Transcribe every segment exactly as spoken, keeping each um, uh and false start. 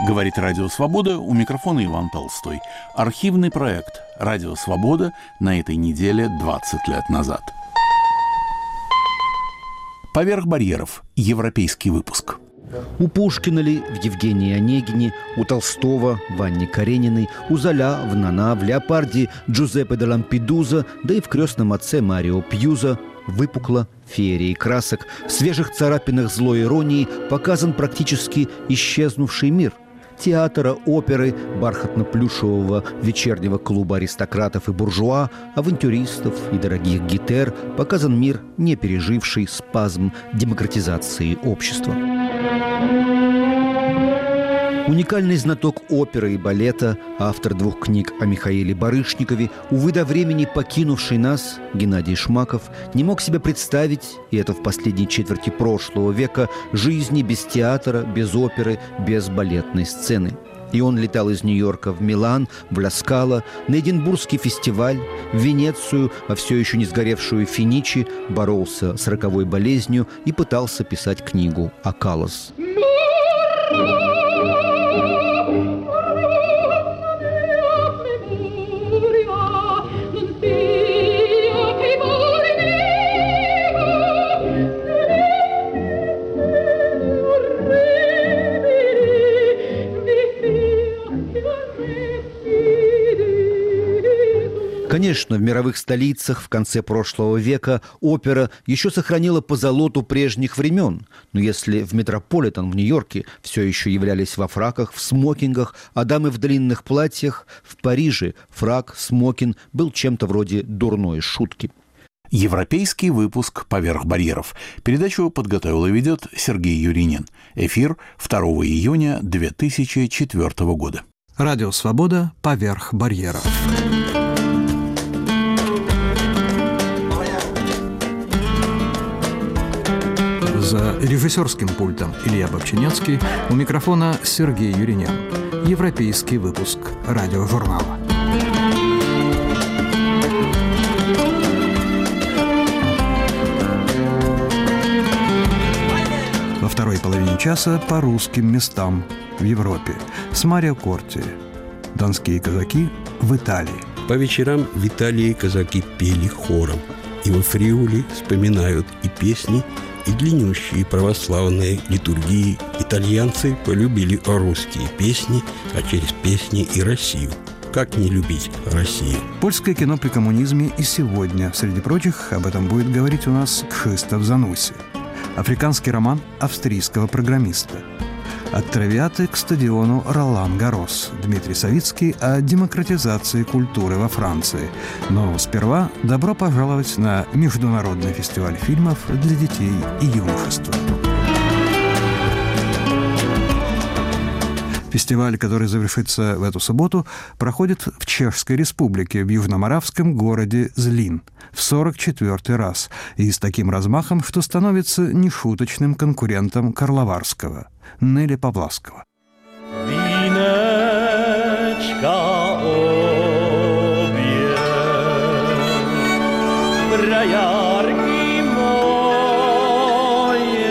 Говорит Радио Свобода, у микрофона Иван Толстой. Архивный проект Радио Свобода на этой неделе двадцать лет назад. «Поверх барьеров» – европейский выпуск. У Пушкина ли в Евгении Онегине, у Толстого в Анне Карениной, у Золя в Нана, в Леопарде Джузеппе де Лампедуза, да и в «Крестном отце» Марио Пьюза выпукло феерией красок, в свежих царапинах злой иронии показан практически исчезнувший мир. Театра, оперы, бархатно-плюшевого вечернего клуба аристократов и буржуа, авантюристов и дорогих гитер показан мир, не переживший спазм демократизации общества. Уникальный знаток оперы и балета, автор двух книг о Михаиле Барышникове, увы, до времени покинувший нас, Геннадий Шмаков, не мог себе представить, и это в последней четверти прошлого века, жизни без театра, без оперы, без балетной сцены. И он летал из Нью-Йорка в Милан, в Ла-Скала, на Эдинбургский фестиваль, в Венецию, а все еще не сгоревшую Финичи, боролся с роковой болезнью и пытался писать книгу о Каллас. Конечно, в мировых столицах в конце прошлого века опера еще сохранила позолоту прежних времен. Но если в Метрополитен в Нью-Йорке все еще являлись во фраках, в смокингах, а дамы в длинных платьях, в Париже фрак, смокинг был чем-то вроде дурной шутки. Европейский выпуск «Поверх барьеров». Передачу подготовил и ведет Сергей Юринин. Эфир второго июня две тысячи четвёртого года. Радио Свобода «Поверх барьеров». За режиссерским пультом Илья Бобчинецкий, у микрофона Сергей Юринин. Европейский выпуск радиожурнала. Во второй половине часа по русским местам в Европе с Марио Корти. Донские казаки в Италии. По вечерам в Италии казаки пели хором. И во Фриули вспоминают и песни, и длиннющие православные литургии. Итальянцы полюбили русские песни, а через песни и Россию. Как не любить Россию? Польское кино при коммунизме и сегодня. Среди прочих, об этом будет говорить у нас Кшиштоф Зануси. Африканский роман австрийского программиста. От Травиаты к стадиону Ролан Гаррос. Дмитрий Савицкий о демократизации культуры во Франции. Но сперва добро пожаловать на Международный фестиваль фильмов для детей и юношества. Фестиваль, который завершится в эту субботу, проходит в Чешской Республике, в южноморавском городе Злин, в сорок четвёртый раз, и с таким размахом, что становится нешуточным конкурентом Карловарского, Нелли Павлавского. Виночка обе, броярки мои,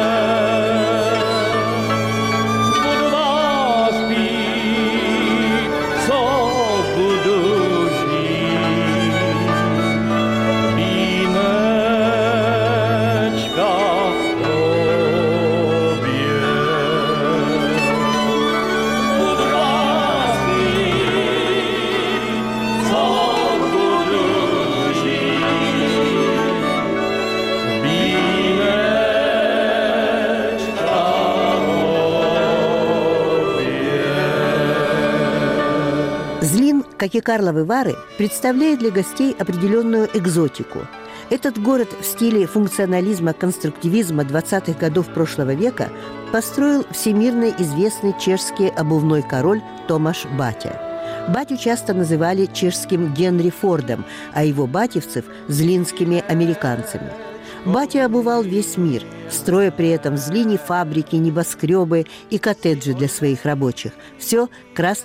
буду вас пить, со буду жить. Виночка как и Карловы Вары, представляет для гостей определенную экзотику. Этот город в стиле функционализма-конструктивизма двадцатых годов прошлого века построил всемирно известный чешский обувной король Томаш Батя. Батю часто называли чешским Генри Фордом, а его батевцев – злинскими американцами. Батя обувал весь мир, строя при этом в Злине фабрики, небоскребы и коттеджи для своих рабочих. Все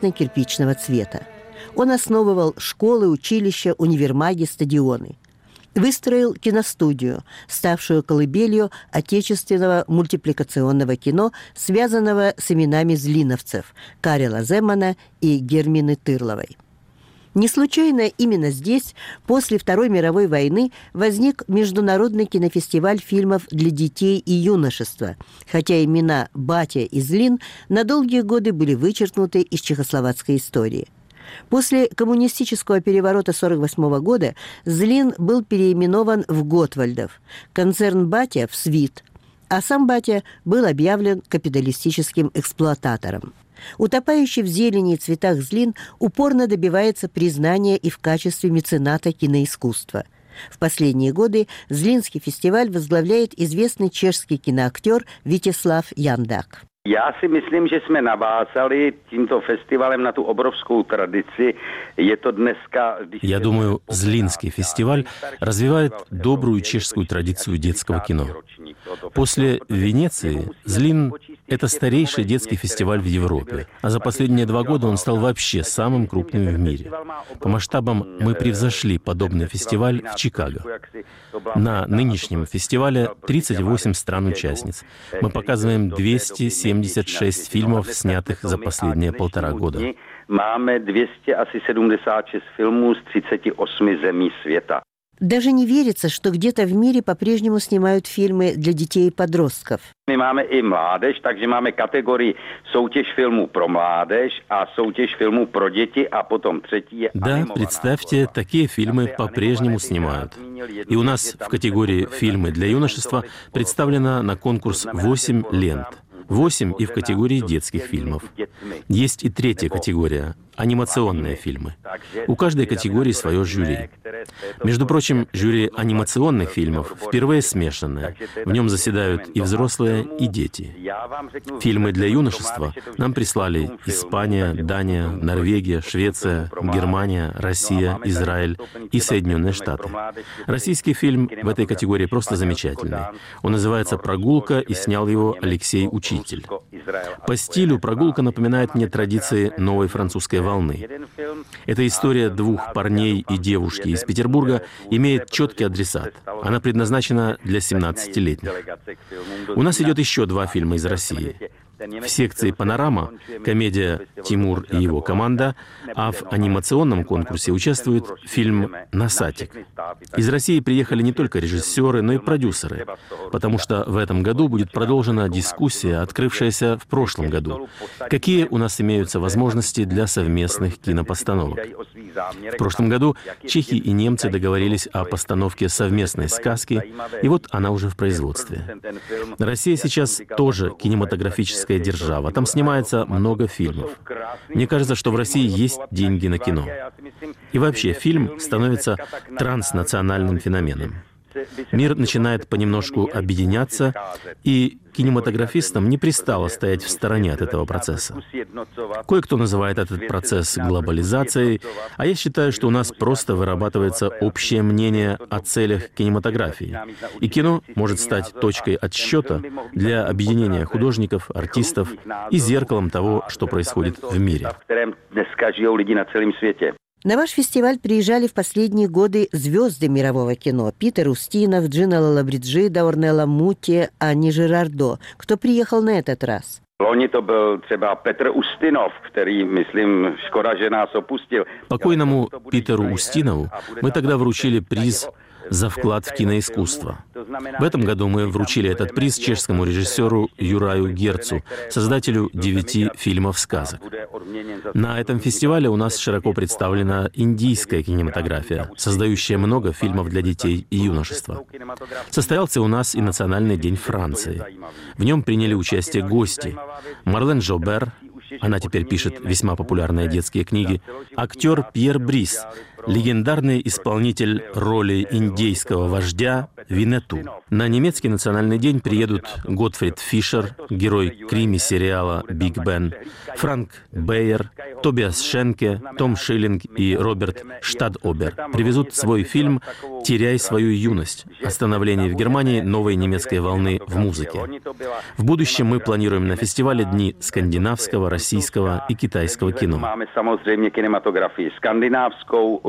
красно-кирпичного цвета. Он основывал школы, училища, универмаги, стадионы. Выстроил киностудию, ставшую колыбелью отечественного мультипликационного кино, связанного с именами злиновцев Карела Земана и Гермины Тырловой. Не случайно именно здесь, после Второй мировой войны, возник Международный кинофестиваль фильмов для детей и юношества, хотя имена Батя и Злин на долгие годы были вычеркнуты из чехословацкой истории. После коммунистического переворота тысяча девятьсот сорок восьмого года Злин был переименован в Готвальдов, концерн «Батя» в «Свит», а сам Батя был объявлен капиталистическим эксплуататором. Утопающий в зелени и цветах Злин упорно добивается признания и в качестве мецената киноискусства. В последние годы Злинский фестиваль возглавляет известный чешский киноактер Витеслав Яндак. Já si myslím, že jsme navázali tímto festivalem na tu obrovskou tradici. Je to dneska... Я думаю, Злинский фестиваль развивает добрую чешскую традицию детского кино. После Венеции Злин – это старейший детский фестиваль в Европе, а за последние два года он стал вообще самым крупным в мире. По масштабам мы превзошли подобный фестиваль в Чикаго. На нынешнем фестивале тридцать восемь стран-участниц. Мы показываем двести семьдесят шесть фильмов, снятых за последние полтора года. Máme dvě stě sedmdesát šest filmů z třiceti osmi zemí světa. Даже не верится, что где-то в мире по-прежнему снимают фильмы для детей и подростков. My máme i mládež, takže máme kategorii soutěž filmů pro mládež a soutěž filmů pro děti, a potom třetí je Да, представьте, такие фильмы по-прежнему снимают. И у нас в категории «Фильмы для юношества» представлено на конкурс восемь лент. Восемь и в категории детских фильмов. Есть и третья категория – анимационные фильмы. У каждой категории свое жюри. Между прочим, жюри анимационных фильмов впервые смешанное. В нем заседают и взрослые, и дети. Фильмы для юношества нам прислали Испания, Дания, Норвегия, Швеция, Германия, Россия, Израиль и Соединенные Штаты. Российский фильм в этой категории просто замечательный. Он называется «Прогулка», и снял его Алексей Учитель. По стилю «Прогулка» напоминает мне традиции новой французской волны. Эта история двух парней и девушки из Петербурга имеет четкий адресат. Она предназначена для семнадцатилетних. У нас идет еще два фильма из России. В секции «Панорама» комедия «Тимур и его команда», а в анимационном конкурсе участвует фильм «Носатик». Из России приехали не только режиссеры, но и продюсеры, потому что в этом году будет продолжена дискуссия, открывшаяся в прошлом году. Какие у нас имеются возможности для совместных кинопостановок? В прошлом году чехи и немцы договорились о постановке совместной сказки, и вот она уже в производстве. Россия сейчас тоже кинематографическая держава. Там снимается много фильмов. Мне кажется, что в России есть деньги на кино. И вообще, фильм становится транснациональным феноменом. Мир начинает понемножку объединяться, и кинематографистам не пристало стоять в стороне от этого процесса. Кое-кто называет этот процесс глобализацией, а я считаю, что у нас просто вырабатывается общее мнение о целях кинематографии. И кино может стать точкой отсчета для объединения художников, артистов и зеркалом того, что происходит в мире. На ваш фестиваль приезжали в последние годы звезды мирового кино. Питер Устинов, Джина Лалабриджида, Орнелла Мутти, Анни Жирардо. Кто приехал на этот раз? Loni to byl třeba Petr Ustinov, který, myslím, škoda, že nás opustil. Покойному Питеру Устинову мы тогда вручили приз за вклад в киноискусство. В этом году мы вручили этот приз чешскому режиссеру Юраю Герцу, создателю девяти фильмов сказок. На этом фестивале у нас широко представлена индийская кинематография, создающая много фильмов для детей и юношества. Состоялся у нас и Национальный день Франции. В нем приняли участие гости: Марлен Жобер, она теперь пишет весьма популярные детские книги, актер Пьер Брис, легендарный исполнитель роли индейского вождя Винету. На немецкий национальный день приедут Готфрид Фишер, герой крими-сериала «Биг Бен», Франк Бейер, Тобиас Шенке, Том Шиллинг и Роберт Штадобер. Привезут свой фильм «Теряй свою юность. Остановление в Германии новой немецкой волны в музыке». В будущем мы планируем на фестивале дни скандинавского, российского и китайского кино. Máme samozřejmě kinematografii skandinávskou,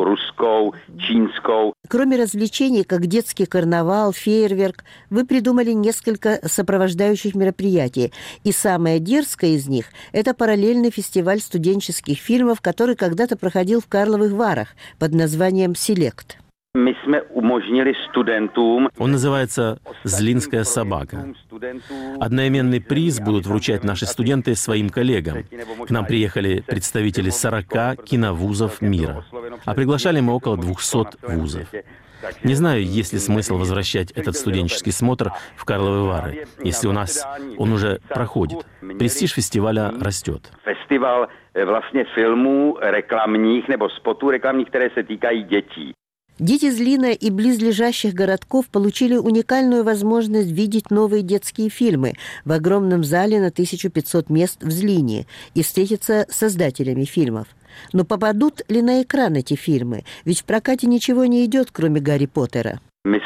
ruskou, čínskou. Кроме развлечений, как детский карнавал, фейерверк, вы придумали несколько сопровождающих мероприятий. И самое дерзкое из них – это параллельный фестиваль студенческих фильмов, который когда-то проходил в Карловых Варах под названием «Селект». My jsme umožnili studentům... Он называется «Злинская собака». Одноименный приз будут вручать наши студенты своим коллегам. К нам приехали представители сорока киновузов мира. А приглашали мы около двухсот вузов. Не знаю, есть ли смысл возвращать этот студенческий смотр в Карловы Вары, если у нас он уже проходит. Престиж фестиваля растет. Фестивал vlastně filmů reklamních nebo spotů reklamních, které se týkají dětí. Дети Злина и близлежащих городков получили уникальную возможность видеть новые детские фильмы в огромном зале на тысячу пятьсот мест в Злине и встретиться с создателями фильмов. Но попадут ли на экран эти фильмы? Ведь в прокате ничего не идет, кроме Гарри Поттера.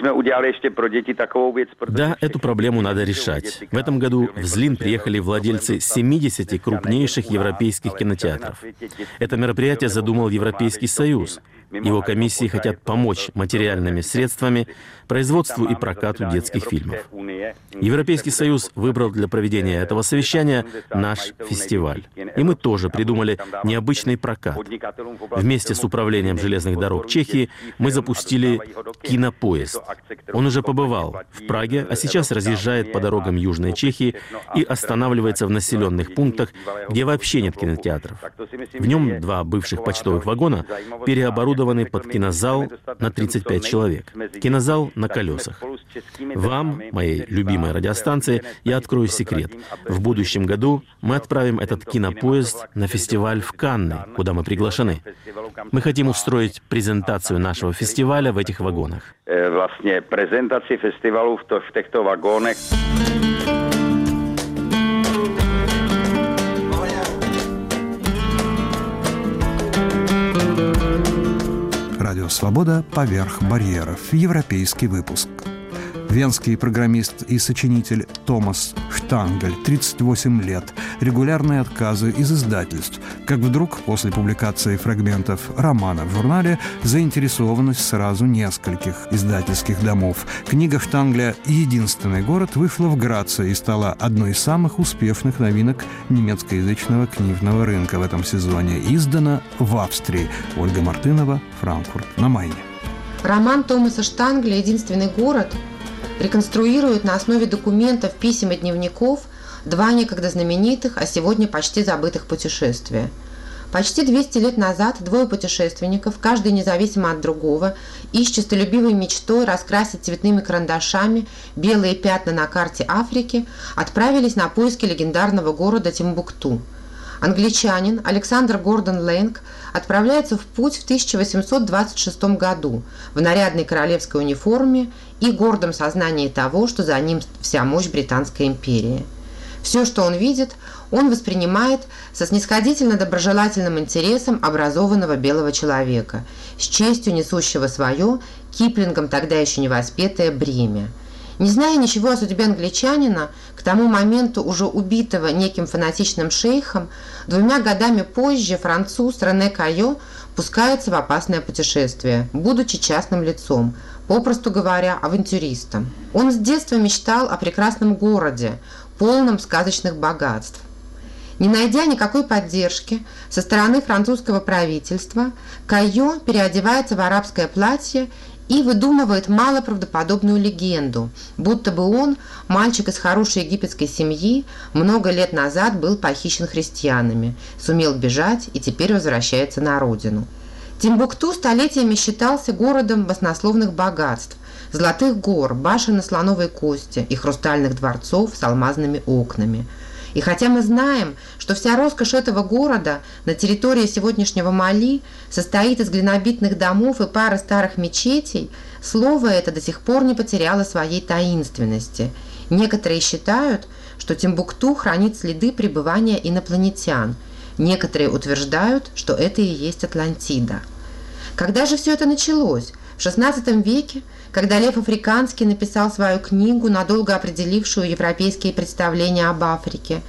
Да, эту проблему надо решать. В этом году в Злин приехали владельцы семидесяти крупнейших европейских кинотеатров. Это мероприятие задумал Европейский Союз. Его комиссии хотят помочь материальными средствами производству и прокату детских фильмов. Европейский Союз выбрал для проведения этого совещания наш фестиваль. И мы тоже придумали необычный прокат. Вместе с Управлением железных дорог Чехии мы запустили кинопоезд. Он уже побывал в Праге, а сейчас разъезжает по дорогам Южной Чехии и останавливается в населенных пунктах, где вообще нет кинотеатров. В нем два бывших почтовых вагона переоборудованы под кинозал на тридцать пять человек. Кинозал на колесах. Вам, моей любимой радиостанции, я открою секрет. В будущем году мы отправим этот кинопоезд на фестиваль в Канны, куда мы приглашены. Мы хотим устроить презентацию нашего фестиваля в этих вагонах. Vlastně prezentaci festivalu v těchto vagónech. Радио «Свобода. Поверх барьеров». Европейский выпуск. Венский программист и сочинитель Томас Штангель, тридцать восемь лет, регулярные отказы из издательств, как вдруг после публикации фрагментов романа в журнале заинтересованность сразу нескольких издательских домов. Книга Штангля «Единственный город» вышла в Граце и стала одной из самых успешных новинок немецкоязычного книжного рынка в этом сезоне. Издана в Австрии. Ольга Мартынова, Франкфурт на Майне. Роман Томаса Штангля «Единственный город» реконструирует на основе документов, писем и дневников два некогда знаменитых, а сегодня почти забытых путешествия. Почти двести лет назад двое путешественников, каждый независимо от другого, и с честолюбивой мечтой раскрасить цветными карандашами белые пятна на карте Африки, отправились на поиски легендарного города Тимбукту. Англичанин Александр Гордон Лэнг отправляется в путь в тысяча восемьсот двадцать шестом году в нарядной королевской униформе и гордом сознании того, что за ним вся мощь Британской империи. Все, что он видит, он воспринимает со снисходительно-доброжелательным интересом образованного белого человека, с честью несущего свое, Киплингом тогда еще невоспетое, бремя. Не зная ничего о судьбе англичанина, к тому моменту уже убитого неким фанатичным шейхом, двумя годами позже француз Рене Кайо пускается в опасное путешествие, будучи частным лицом, попросту говоря, авантюристом. Он с детства мечтал о прекрасном городе, полном сказочных богатств. Не найдя никакой поддержки со стороны французского правительства, Кайо переодевается в арабское платье и выдумывает малоправдоподобную легенду, будто бы он, мальчик из хорошей египетской семьи, много лет назад был похищен христианами, сумел бежать и теперь возвращается на родину. Тимбукту столетиями считался городом баснословных богатств, золотых гор, башен на слоновой кости и хрустальных дворцов с алмазными окнами. И хотя мы знаем, что вся роскошь этого города на территории сегодняшнего Мали состоит из глинобитных домов и пары старых мечетей, слово это до сих пор не потеряло своей таинственности. Некоторые считают, что Тимбукту хранит следы пребывания инопланетян. Некоторые утверждают, что это и есть Атлантида. Когда же все это началось? В шестнадцатом веке, когда Лев Африканский написал свою книгу, надолго определившую европейские представления об Африке.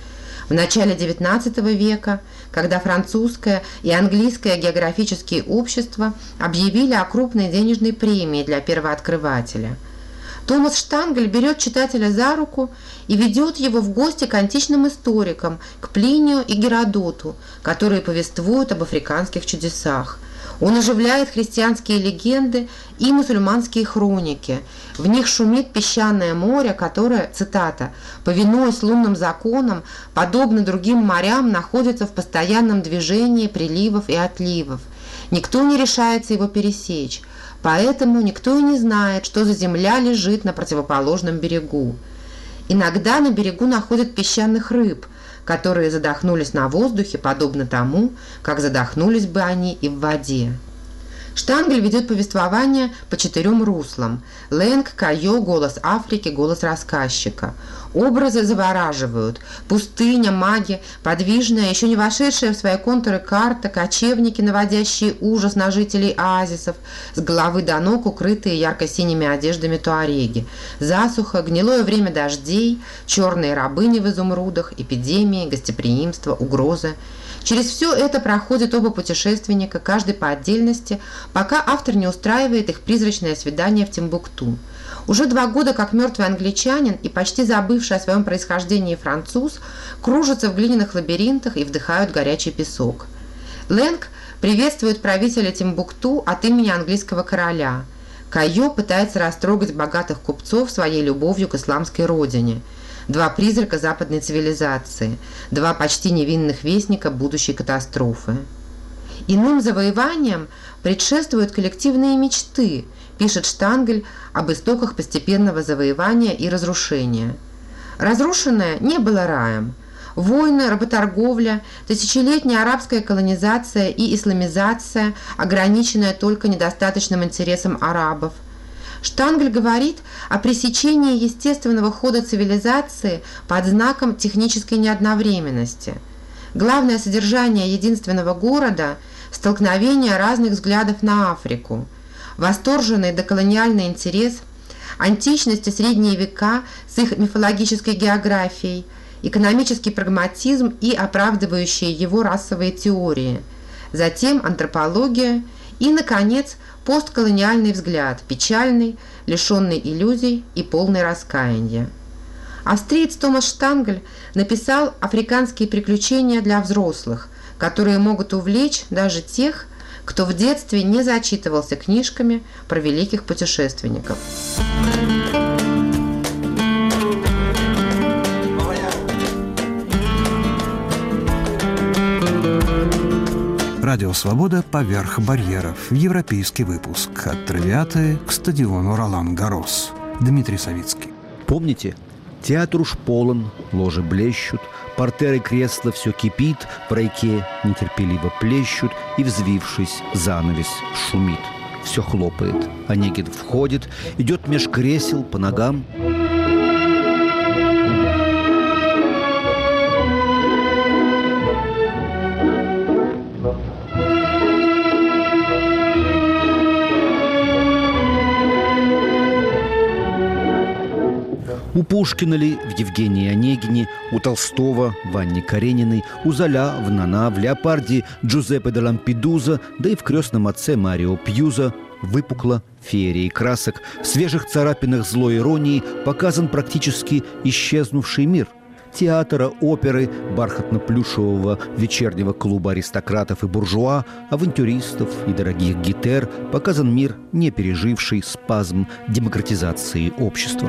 В начале девятнадцатого века, когда французское и английское географические общества объявили о крупной денежной премии для первооткрывателя, Томас Штангель берет читателя за руку и ведет его в гости к античным историкам, к Плинию и Геродоту, которые повествуют об африканских чудесах. Он оживляет христианские легенды и мусульманские хроники. В них шумит песчаное море, которое, цитата, «повинуясь лунным законам, подобно другим морям, находится в постоянном движении приливов и отливов. Никто не решается его пересечь, поэтому никто и не знает, что за земля лежит на противоположном берегу. Иногда на берегу находят песчаных рыб, которые задохнулись на воздухе, подобно тому, как задохнулись бы они и в воде». Штангель ведет повествование по четырем руслам: Ленг, Кайо, голос Африки, голос рассказчика. Образы завораживают: пустыня, маги, подвижная, еще не вошедшая в свои контуры карта, кочевники, наводящие ужас на жителей оазисов, с головы до ног укрытые ярко-синими одеждами туареги, засуха, гнилое время дождей, черные рабыни в изумрудах, эпидемии, гостеприимство, угрозы. Через все это проходят оба путешественника, каждый по отдельности, пока автор не устраивает их призрачное свидание в Тимбукту. Уже два года как мертвый англичанин и почти забывший о своем происхождении француз кружатся в глиняных лабиринтах и вдыхают горячий песок. Ленг приветствует правителя Тимбукту от имени английского короля. Кайо пытается растрогать богатых купцов своей любовью к исламской родине. Два призрака западной цивилизации, два почти невинных вестника будущей катастрофы. Иным завоеваниям предшествуют коллективные мечты, пишет Штангель об истоках постепенного завоевания и разрушения. Разрушенное не было раем. Войны, работорговля, тысячелетняя арабская колонизация и исламизация, ограниченная только недостаточным интересом арабов. Штангель говорит о пресечении естественного хода цивилизации под знаком технической неодновременности. Главное содержание единственного города – столкновение разных взглядов на Африку, восторженный доколониальный интерес, античность и средние века с их мифологической географией, экономический прагматизм и оправдывающие его расовые теории, затем антропология и, наконец, постколониальный взгляд, печальный, лишенный иллюзий и полный раскаяния. Австриец Томас Штангель написал африканские приключения для взрослых, которые могут увлечь даже тех, кто в детстве не зачитывался книжками про великих путешественников. Радио «Свобода» поверх барьеров. Европейский выпуск. От Травиаты к стадиону Ролан-Гаррос. Дмитрий Савицкий. Помните? Театр уж полон, ложи блещут, портеры кресла все кипит, в райке нетерпеливо плещут, и, взвившись, занавес шумит. Все хлопает. Онегин входит, идет меж кресел по ногам. У Пушкина ли в Евгении Онегине, у Толстого в Анне Карениной, у Золя в Нана, в Леопарде Джузеппе де Лампедуза, да и в «Крестном отце» Марио Пьюза выпукло феерии красок, в свежих царапинах злой иронии показан практически исчезнувший мир. Театра, оперы, бархатно-плюшевого вечернего клуба аристократов и буржуа, авантюристов и дорогих гитер показан мир, не переживший спазм демократизации общества.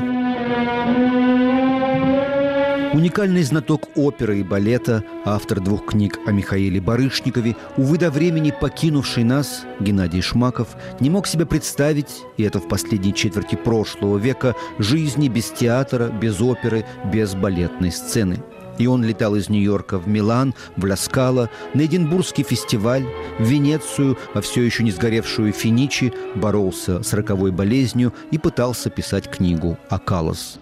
Уникальный знаток оперы и балета, автор двух книг о Михаиле Барышникове, увы, до времени покинувший нас, Геннадий Шмаков, не мог себе представить, и это в последней четверти прошлого века, жизни без театра, без оперы, без балетной сцены. И он летал из Нью-Йорка в Милан, в Ла-Скала, на Эдинбургский фестиваль, в Венецию, во все еще не сгоревшую Финичи, боролся с роковой болезнью и пытался писать книгу о Каллас.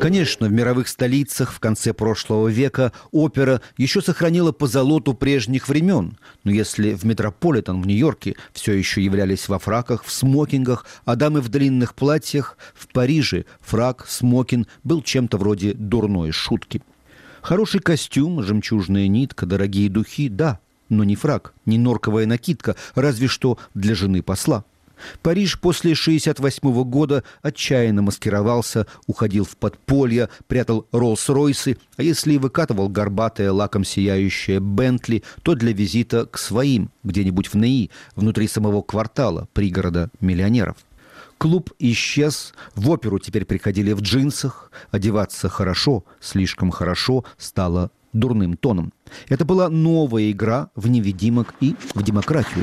Конечно, в мировых столицах в конце прошлого века опера еще сохранила позолоту прежних времен. Но если в Метрополитен в Нью-Йорке все еще являлись во фраках, в смокингах, а дамы в длинных платьях, в Париже фрак, смокинг был чем-то вроде дурной шутки. Хороший костюм, жемчужная нитка, дорогие духи – да, но не фрак, не норковая накидка, разве что для жены посла. Париж после шестьдесят восьмого года отчаянно маскировался, уходил в подполье, прятал Роллс-Ройсы, а если и выкатывал горбатое лаком сияющее Бентли, то для визита к своим, где-нибудь в НЭИ, внутри самого квартала, пригорода миллионеров. Клуб исчез, в оперу теперь приходили в джинсах, одеваться хорошо, слишком хорошо стало дурным тоном. Это была новая игра в невидимок и в демократию.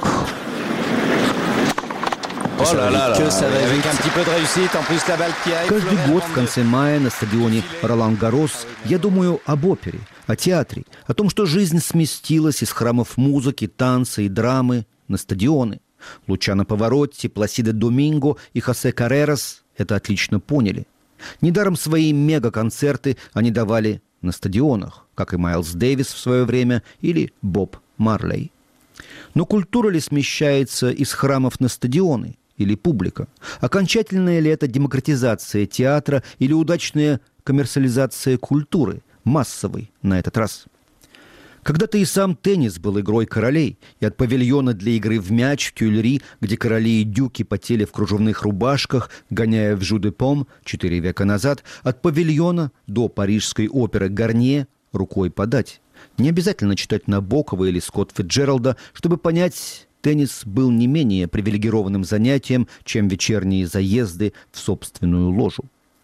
Каждый год в конце мая на стадионе Ролан-Гаррос я думаю об опере, о театре, о том, что жизнь сместилась из храмов музыки, танца и драмы на стадионы. Лучано Паваротти, Пласидо Доминго и Хосе Каррерас это отлично поняли. Недаром свои мега-концерты они давали на стадионах, как и Майлз Дэвис в свое время или Боб Марлей. Но культура ли смещается из храмов на стадионы? Или публика? Окончательная ли это демократизация театра или удачная коммерциализация культуры, массовой на этот раз? Когда-то и сам теннис был игрой королей, и от павильона для игры в мяч в Тюильри, где короли и дюки потели в кружевных рубашках, гоняя в жу-де-пом четыре века назад, от павильона до парижской оперы Гарнье рукой подать. Не обязательно читать Набокова или Скотт Фитджералда, чтобы понять, теннис был не менее привилегированным занятием, чем вечерние заезды в собственную ложу.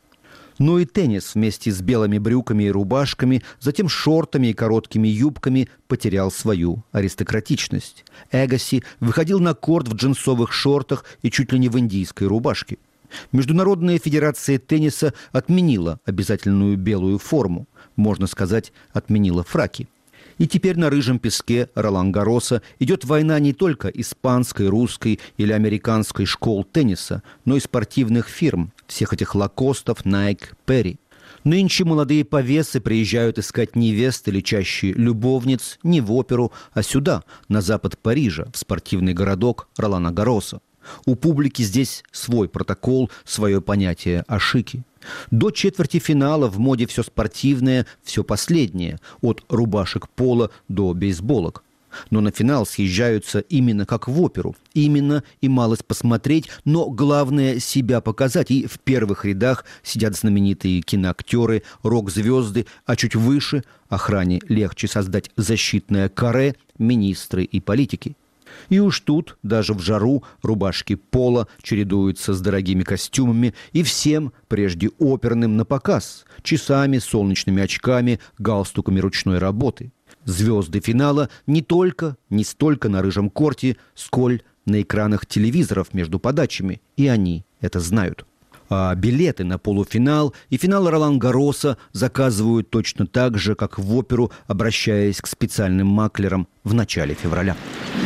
Но и теннис вместе с белыми брюками и рубашками, затем шортами и короткими юбками потерял свою аристократичность. Эгаси выходил на корт в джинсовых шортах и чуть ли не в индийской рубашке. Международная федерация тенниса отменила обязательную белую форму, можно сказать, отменила фраки. И теперь на рыжем песке Ролан-Гарроса идет война не только испанской, русской или американской школ тенниса, но и спортивных фирм, всех этих лакостов, Nike, Perry. Нынче молодые повесы приезжают искать невест или чаще любовниц не в оперу, а сюда, на запад Парижа, в спортивный городок Ролана-Гарроса. У публики здесь свой протокол, свое понятие о шике. До четверти финала в моде все спортивное, все последнее, от рубашек пола до бейсболок. Но на финал съезжаются именно как в оперу, именно и малость посмотреть, но главное себя показать. И в первых рядах сидят знаменитые киноактеры, рок-звезды, а чуть выше охране легче создать защитное каре, министры и политики. И уж тут, даже в жару, рубашки пола чередуются с дорогими костюмами и всем, прежде оперным, на показ, часами, солнечными очками, галстуками ручной работы. Звезды финала не только, не столько на рыжем корте, сколь на экранах телевизоров между подачами, и они это знают. А билеты на полуфинал и финал Ролан-Гарроса заказывают точно так же, как в оперу, обращаясь к специальным маклерам в начале февраля.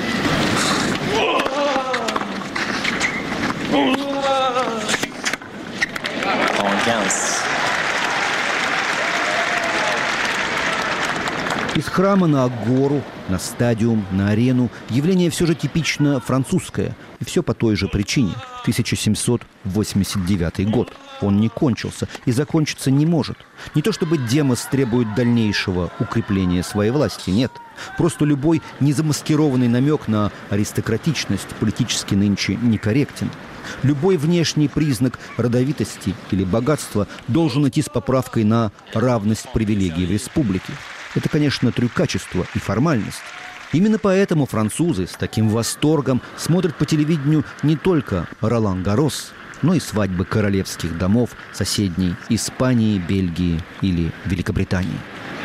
Из храма на агору, на стадиум, на арену явление все же типично французское. И все по той же причине. тысяча семьсот восемьдесят девятый год. Он не кончился и закончиться не может. Не то чтобы Демос требует дальнейшего укрепления своей власти, нет. Просто любой незамаскированный намек на аристократичность политически нынче некорректен. Любой внешний признак родовитости или богатства должен идти с поправкой на равность привилегий в республике. Это, конечно, трюкачество и формальность. Именно поэтому французы с таким восторгом смотрят по телевидению не только Ролан-Гаррос, но и свадьбы королевских домов соседней Испании, Бельгии или Великобритании.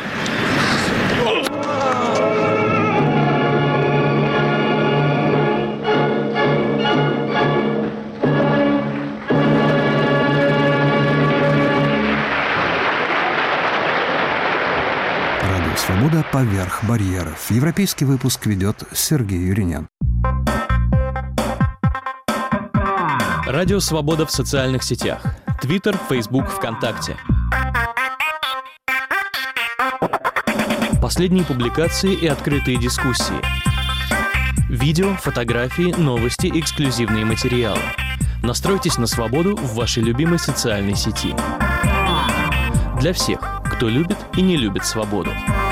«Свобода поверх барьеров». Европейский выпуск ведет Сергей Юринен. Радио «Свобода» в социальных сетях. Твиттер, Фейсбук, ВКонтакте. Последние публикации и открытые дискуссии. Видео, фотографии, новости, эксклюзивные материалы. Настройтесь на свободу в вашей любимой социальной сети. Для всех, кто любит и не любит свободу.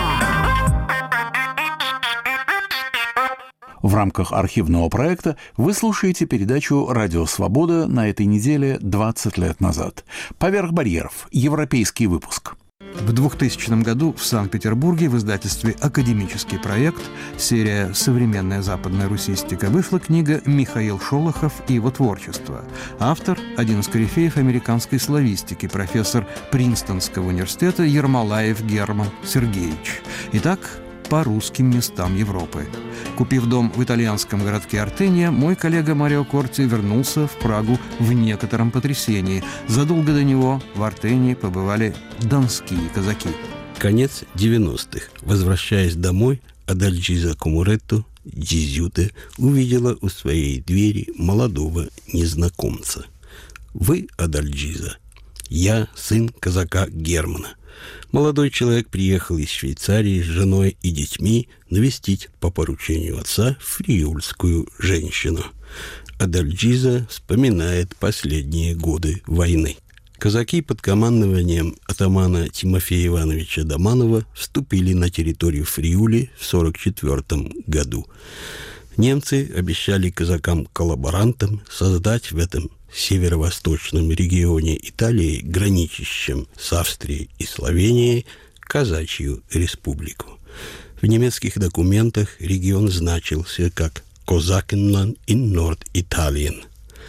В рамках архивного проекта вы слушаете передачу «Радио Свобода» на этой неделе двадцать лет назад. «Поверх барьеров» – европейский выпуск. В двухтысячном году в Санкт-Петербурге в издательстве «Академический проект» серия «Современная западная русистика» вышла книга «Михаил Шолохов и его творчество». Автор – один из корифеев американской славистики, профессор Принстонского университета Ермолаев Герман Сергеевич. Итак, по русским местам Европы. Купив дом в итальянском городке Артения, мой коллега Марио Корти вернулся в Прагу в некотором потрясении. Задолго до него в Артении побывали донские казаки. Конец девяностых. Возвращаясь домой, Адальджиза Комуретто Дзизюте увидела у своей двери молодого незнакомца. «Вы, Адальджиза?» «Я сын казака Германа». Молодой человек приехал из Швейцарии с женой и детьми навестить по поручению отца фриульскую женщину. Адальджиза вспоминает последние годы войны. Казаки под командованием атамана Тимофея Ивановича Доманова вступили на территорию Фриули в сорок четвёртом году. Немцы обещали казакам-коллаборантам создать в этом северо-восточном регионе Италии, граничащем с Австрией и Словенией, казачью республику. В немецких документах регион значился как «Kosakenland in Norditalien».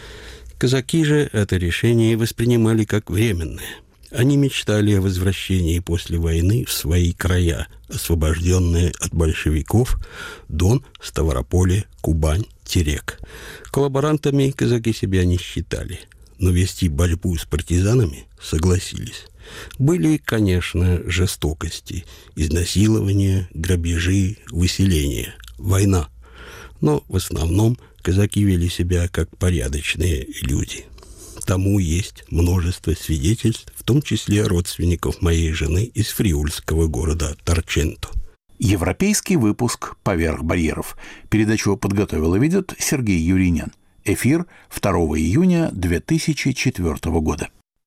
Казаки же это решение воспринимали как временное. Они мечтали о возвращении после войны в свои края, освобожденные от большевиков Дон, Ставрополе, Кубань, Терек. Коллаборантами казаки себя не считали, но вести борьбу с партизанами согласились. Были, конечно, жестокости, изнасилования, грабежи, выселения, война. Но в основном казаки вели себя как порядочные люди. Тому есть множество свидетельств, в том числе родственников моей жены из фриульского города Торченто. Европейский выпуск «Поверх барьеров». Передачу подготовил и ведет Сергей Юринин. Эфир второго июня две тысячи четвёртого года.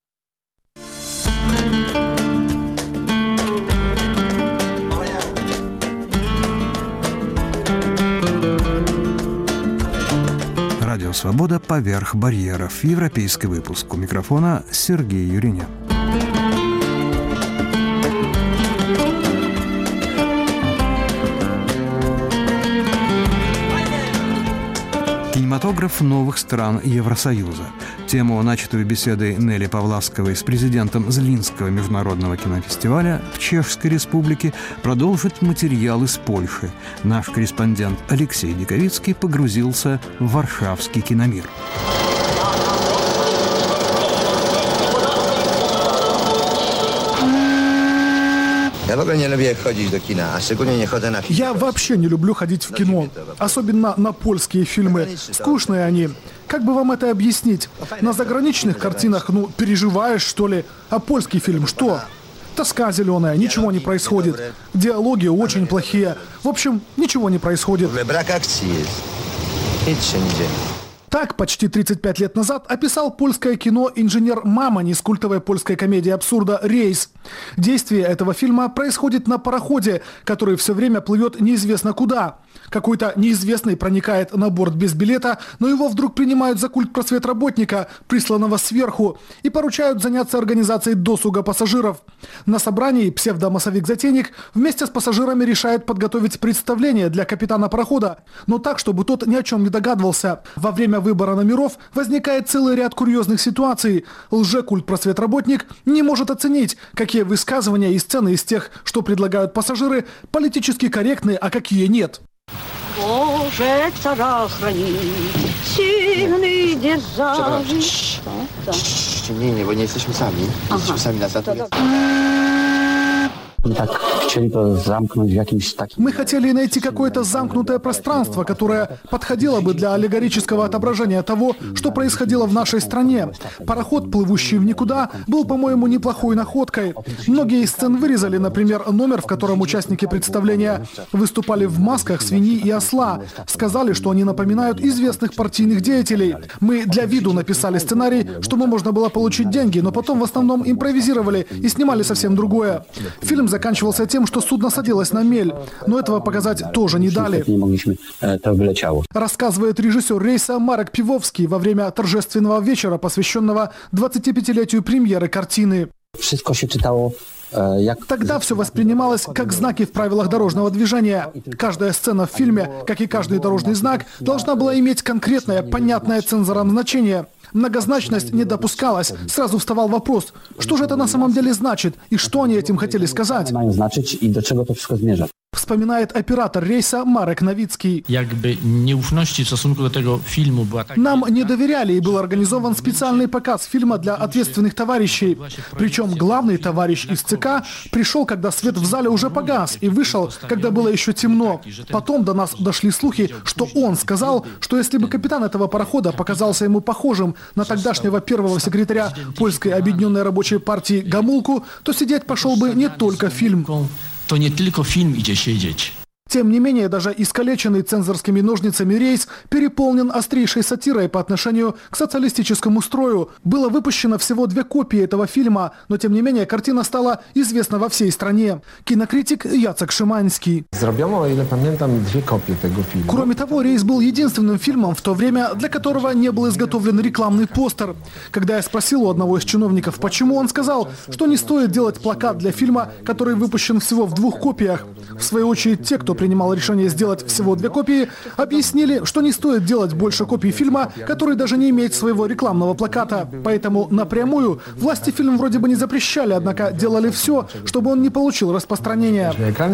Радио «Свобода. Поверх барьеров». Европейский выпуск. У микрофона Сергей Юринин. Кинематограф новых стран Евросоюза. Тему начатой беседы Нелли Павлавской с президентом Злинского международного кинофестиваля в Чешской Республике продолжит материал из Польши. Наш корреспондент Алексей Диковицкий погрузился в варшавский киномир. Я вообще не люблю ходить в кино, особенно на польские фильмы. Скучные они. Как бы вам это объяснить? На заграничных картинах, ну, переживаешь, что ли? А польский фильм что? Тоска зеленая, ничего не происходит. Диалоги очень плохие. В общем, ничего не происходит. Так почти тридцать пять лет назад описал польское кино инженер Мамони с культовой польской комедии абсурда «Рейс». Действие этого фильма происходит на пароходе, который все время плывет неизвестно куда. Какой-то неизвестный проникает на борт без билета, но его вдруг принимают за культпросветработника, присланного сверху, и поручают заняться организацией досуга пассажиров. На собрании псевдомассовик-затейник вместе с пассажирами решает подготовить представление для капитана парохода, но так, чтобы тот ни о чем не догадывался. Во время выбора номеров возникает целый ряд курьезных ситуаций. Лже-культпросветработник не может оценить, какие высказывания и сцены из тех, что предлагают пассажиры, политически корректны, а какие нет. Боже, цара храни, сильный державы. Nie, nie, bo nie jesteśmy sami. Jesteśmy sami na statku. Мы хотели найти какое-то замкнутое пространство, которое подходило бы для аллегорического отображения того, что происходило в нашей стране. Пароход, плывущий в никуда, был, по-моему, неплохой находкой. Многие из сцен вырезали, например, номер, в котором участники представления выступали в масках свиньи и осла. Сказали, что они напоминают известных партийных деятелей. Мы для виду написали сценарий, чтобы можно было получить деньги, но потом в основном импровизировали и снимали совсем другое. Фильм заканчивался тем, что судно садилось на мель, но этого показать тоже не дали. Рассказывает режиссер «Рейса» Марек Пивовский во время торжественного вечера, посвященного двадцатипятилетию премьеры картины. Тогда все воспринималось как знаки в правилах дорожного движения. Каждая сцена в фильме, как и каждый дорожный знак, должна была иметь конкретное, понятное цензорам значение. Многозначность не допускалась. Сразу вставал вопрос, что же это на самом деле значит и что они этим хотели сказать. Вспоминает оператор рейса Марек Новицкий. Нам не доверяли, и был организован специальный показ фильма для ответственных товарищей. Причем главный товарищ из ЦК пришел, когда свет в зале уже погас, и вышел, когда было еще темно. Потом до нас дошли слухи, что он сказал, что если бы капитан этого парохода показался ему похожим на тогдашнего первого секретаря Польской объединенной рабочей партии Гамулку, то сидеть пошел бы не только фильм. To nie tylko film idzie siedzieć. Тем не менее, даже искалеченный цензорскими ножницами рейс переполнен острейшей сатирой по отношению к социалистическому строю. Было выпущено всего две копии этого фильма, но тем не менее картина стала известна во всей стране. Кинокритик Яцек Шиманский. Кроме того, «Рейс» был единственным фильмом в то время, для которого не был изготовлен рекламный постер. Когда я спросил у одного из чиновников, почему, он сказал, что не стоит делать плакат для фильма, который выпущен всего в двух копиях. В свою очередь, те, кто принимал решение сделать всего две копии, объяснили, что не стоит делать больше копий фильма, который даже не имеет своего рекламного плаката. Поэтому напрямую власти фильм вроде бы не запрещали, однако делали все, чтобы он не получил распространения.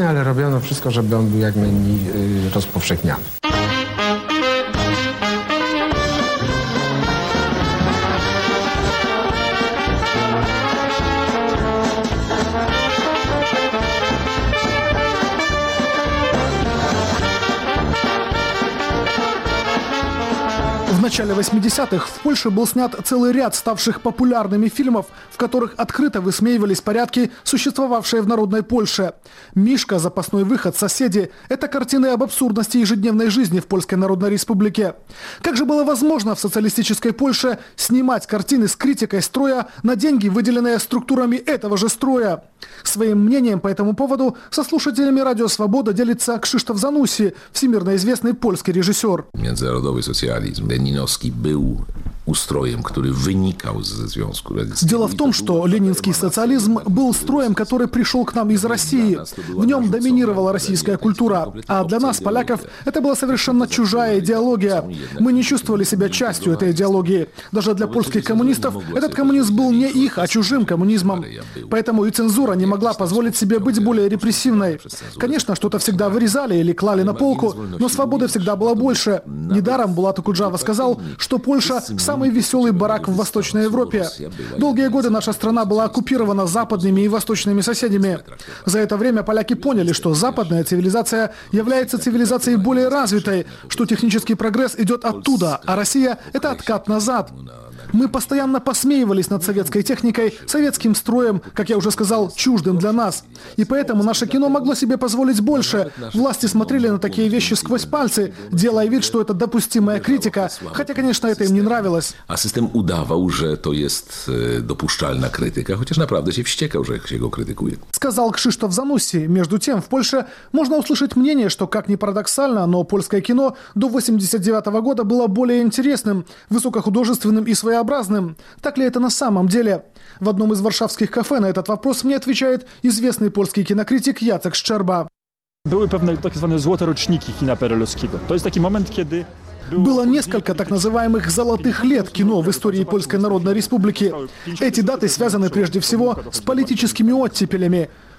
В начале восьмидесятых в Польше был снят целый ряд ставших популярными фильмов, в которых открыто высмеивались порядки, существовавшие в народной Польше. «Мишка», «Запасной выход», «Соседи» – это картины об абсурдности ежедневной жизни в Польской Народной Республике. Как же было возможно в социалистической Польше снимать картины с критикой строя на деньги, выделенные структурами этого же строя? Своим мнением по этому поводу со слушателями «Радио Свобода» делится Krzysztof Zanussi, всемирно известный польский режиссер. Międzynarodowy socjalizm leninowski był устроем, который выникал ze Związku Radzieckiego. Дело в том, что ленинский социализм был строем, который пришел к нам из России. В нем доминировала российская культура. А для нас, поляков, это была совершенно чужая идеология. Мы не чувствовали себя частью этой идеологии. Даже для польских коммунистов этот коммунизм был не их, а чужим коммунизмом. Поэтому и цензура не могла позволить себе быть более репрессивной. Конечно, что-то всегда вырезали или клали на полку, но свободы всегда было больше. Недаром Булат Окуджава сказал, что Польша – самый веселый барак в Восточной Европе. Долгие годы наша страна была оккупирована западными и восточными соседями. За это время поляки поняли, что западная цивилизация является цивилизацией более развитой, что технический прогресс идет оттуда, а Россия – это откат назад. Мы постоянно посмеивались над советской техникой, советским строем, как я уже сказал, чуждым для нас. И поэтому наше кино могло себе позволить больше. Власти смотрели на такие вещи сквозь пальцы, делая вид, что это допустимая критика, хотя, конечно, это им не нравилось. А system udawał, że to jest dopuszczalna krytyka, chociaż naprawdę się wściekał, że się go krytykuje. Сказал Krzysztof Zanussi. Между тем, в Польше можно услышать мнение, что, как ни парадоксально, но польское кино до восемьдесят девятого года было более интересным, высокохудожественным и своеобразным. Так ли это на самом деле? В одном из варшавских кафе на этот вопрос мне отвечает известный польский кинокритик Jacek Szczerba. Były pewne tak zwane złote roczniki kina perelowskiego. To jest taki moment, kiedy Было несколько так называемых «золотых лет» кино в истории Польской Народной Республики. Эти даты связаны прежде всего с политическими оттепелями.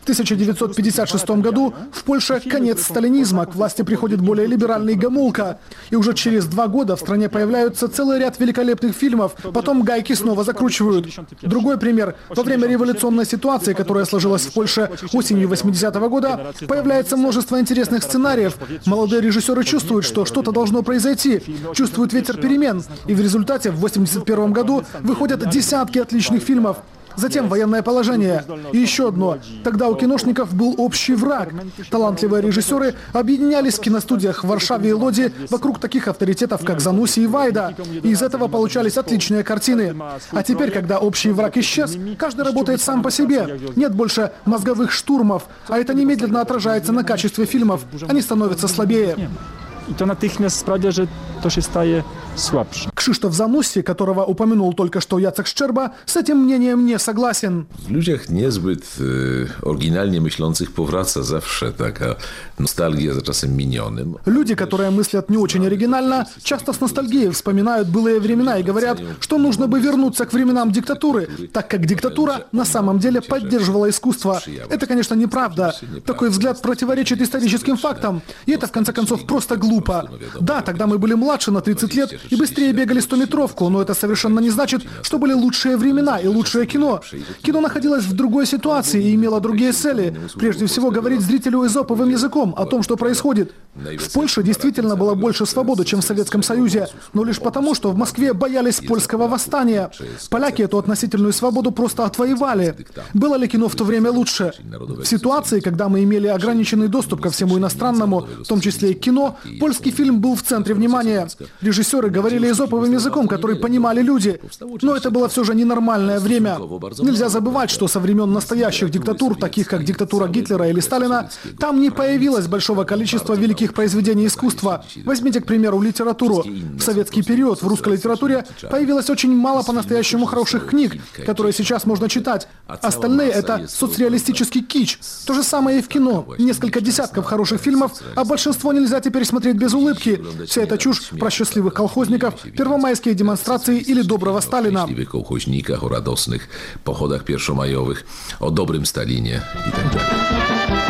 В тысяча девятьсот пятьдесят шестом году в Польше конец сталинизма, к власти приходит более либеральный Гомулка. И уже через два года в стране появляются целый ряд великолепных фильмов, потом гайки снова закручивают. Другой пример. Во время революционной ситуации, которая сложилась в Польше осенью восьмидесятого года, появляется множество интересных сценариев. Молодые режиссеры чувствуют, что что-то должно произойти, чувствуют ветер перемен. И в результате в восемьдесят первом году выходят десятки отличных фильмов. Затем военное положение. И еще одно. Тогда у киношников был общий враг. Талантливые режиссеры объединялись в киностудиях в Варшаве и Лоди вокруг таких авторитетов, как Зануси и Вайда. И из этого получались отличные картины. А теперь, когда общий враг исчез, каждый работает сам по себе. Нет больше мозговых штурмов. А это немедленно отражается на качестве фильмов. Они становятся слабее. И то natychmiast sprawia, że to się staje słabsze. Krzysztof Zanussi, которого упомянул только что Jacek Szczerba, с этим мнением не согласен. W ludziach niezbyt e, oryginalnie myślących powraca zawsze taka nostalgia za czasem minionym. Люди, которые мыслят не очень оригинально, часто с ностальгией вспоминают былые времена и говорят, что нужно бы вернуться к временам диктатуры, так как диктатура на самом деле поддерживала искусство. Это, конечно, неправда. Такой взгляд противоречит историческим фактам. И это, в конце концов, просто глупо. Да, тогда мы были младше на тридцать лет и быстрее бегали стометровку, но это совершенно не значит, что были лучшие времена и лучшее кино. Кино находилось в другой ситуации и имело другие цели. Прежде всего, говорить зрителю эзоповым языком о том, что происходит. В Польше действительно было больше свободы, чем в Советском Союзе, но лишь потому, что в Москве боялись польского восстания. Поляки эту относительную свободу просто отвоевали. Было ли кино в то время лучше? В ситуации, когда мы имели ограниченный доступ ко всему иностранному, в том числе и к кино, польский фильм был в центре внимания. Режиссеры говорили эзоповым языком, который понимали люди. Но это было все же ненормальное время. Нельзя забывать, что со времен настоящих диктатур, таких как диктатура Гитлера или Сталина, там не появилось большого количества великих произведений искусства. Возьмите, к примеру, литературу. В советский период в русской литературе появилось очень мало по-настоящему хороших книг, которые сейчас можно читать. Остальные — это соцреалистический кич. То же самое и в кино. Несколько десятков хороших фильмов, а большинство нельзя теперь смотреть без улыбки. Вся эта чушь про счастливых колхозников, первомайские демонстрации или доброго Сталина. O kołchoźnikach, o radosnych pochodach pierwszomajowych, o dobrym Stalinie i tak dalej.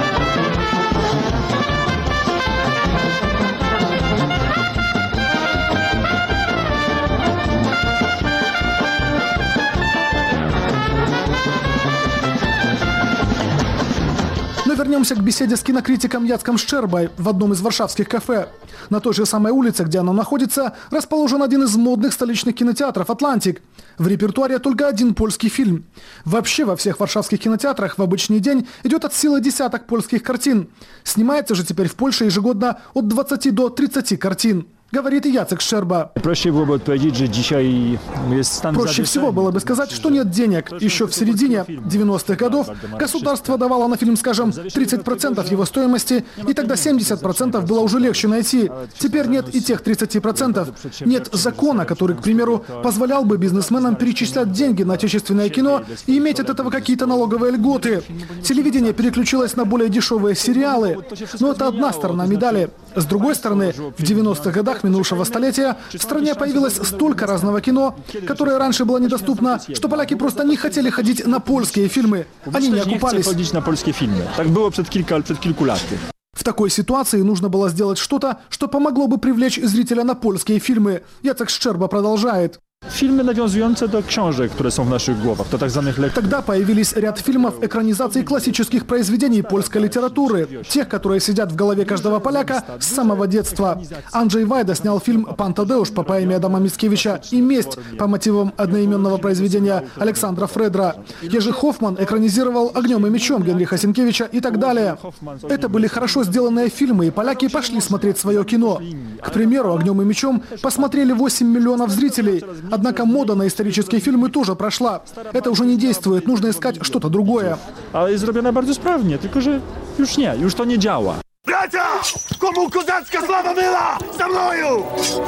Но вернемся к беседе с кинокритиком Яцком Szczerbой в одном из варшавских кафе. На той же самой улице, где оно находится, расположен один из модных столичных кинотеатров «Атлантик». В репертуаре только один польский фильм. Вообще во всех варшавских кинотеатрах в обычный день идет от силы десяток польских картин. Снимается же теперь в Польше ежегодно от двадцати до тридцати картин. Говорит и Яцек Szczerba. Проще было бы ответить, что dzisiaj есть стан Проще всего было бы сказать, что нет денег. Еще в середине девяностых годов государство давало на фильм, скажем, тридцать процентов его стоимости, и тогда семьдесят процентов было уже легче найти. Теперь нет и тех тридцати процентов. Нет закона, который, к примеру, позволял бы бизнесменам перечислять деньги на отечественное кино и иметь от этого какие-то налоговые льготы. Телевидение переключилось на более дешевые сериалы. Но это одна сторона медали. С другой стороны, в девяностых годах минувшего столетия в стране появилось столько разного кино, которое раньше было недоступно, что поляки просто не хотели ходить на польские фильмы. Они не окупались. ходить на польские фильмы. Так было przed kilka, przed kilku laty. В такой ситуации нужно было сделать что-то, что помогло бы привлечь зрителя на польские фильмы. Яцек Szczerba продолжает. Filmy nawiązujące do książek, które są w naszych głowach, to tak zwanych lektur. Тогда появились ряд фильмов экранизаций классических произведений польской литературы, тех, которые сидят в голове каждого поляка с самого детства. Анджей Вайда снял фильм «Пан Тадеуш» по поэме Адама Мицкевича и «Месть» по мотивам одноименного произведения Александра Фредра. Ежи Хоффман экранизировал «Огнем и мечом» Генриха Сенкевича и так далее. Это были хорошо сделанные фильмы, и поляки пошли смотреть свое кино. К примеру, «Огнем и мечом» посмотрели восемь миллионов зрителей. Однако мода на исторические фильмы тоже прошла. Это уже не действует, нужно искать что-то другое. Ale jest zrobiona bardzo sprawnie, tylko że już nie, już to nie działa. Bracia! Komu kozacka sława była? Za mną!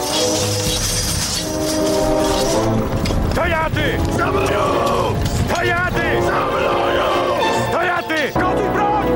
Stojaty! Za mną! Stojaty! Za mną! Stojaty! Gotów broń!